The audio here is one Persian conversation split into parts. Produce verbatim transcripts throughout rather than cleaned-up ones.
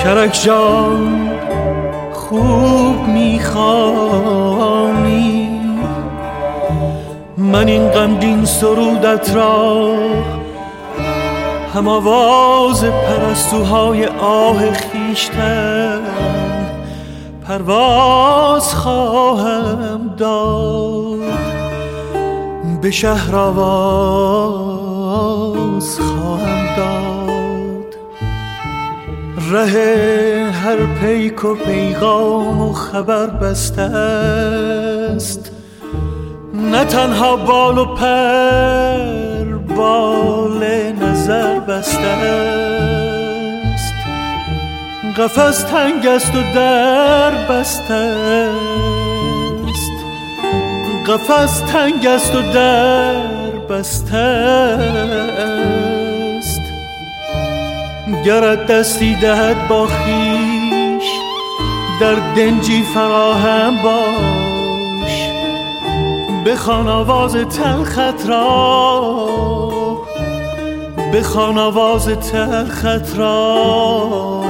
کرک جان خوب میخوانی، من این غمگین سرودت را هم آواز پرستوهای آه خیشتن پرواز خواهم داد، به شهر آواز خواهم داد. ره هر پیک و پیغام و خبر بسته است، نه تنها بال و پر بال نظر بسته است. قفس تنگ است و در بسته است، قفس تنگ است و در بسته است. گرت دستی دهد با خویش در دنجی فراهم باش، بخوان آواز تلخت را، بخوان آواز تلخت را.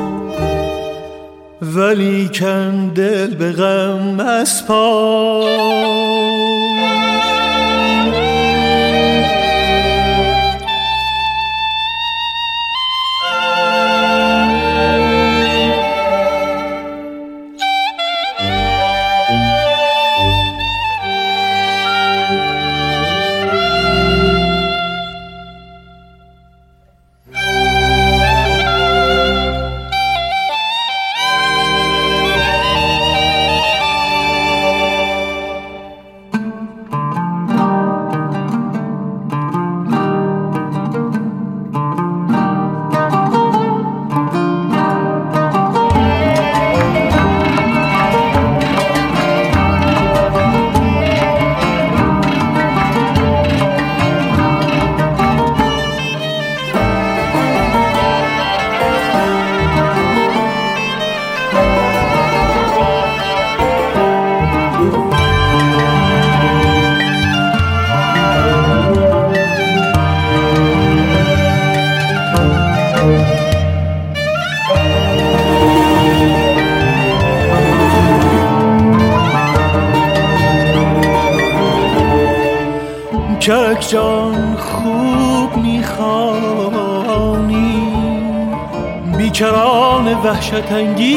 ولیکن دل به غم مسپار. کرک جان خوب میخوانی، بیکران وحشت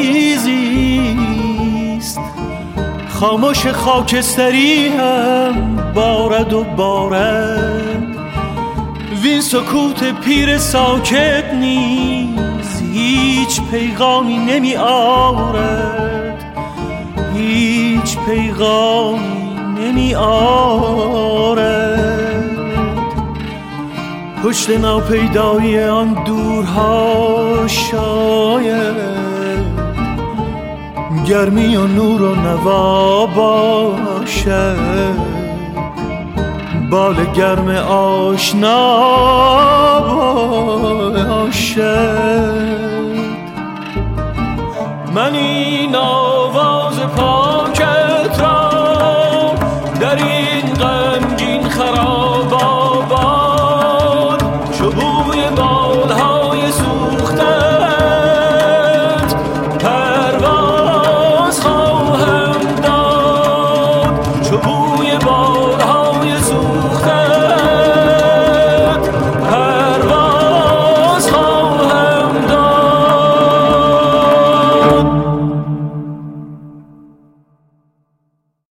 انگیزیست. خاموش خاکستری هم بارد و بارد، وین سکوت پیر ساکت نیز هیچ پیغامی نمی آورد، هیچ پیغامی نمی آورد. پشت ناپیدایی آن دورها شاید گرمی و نور و نوا باشد، بال گرم آشنا باشد. من این آواز پاکت را در این غمگین خراب آباد، چو بوی بالهای سوختت پرواز خواهم داد، چو بوی بالهای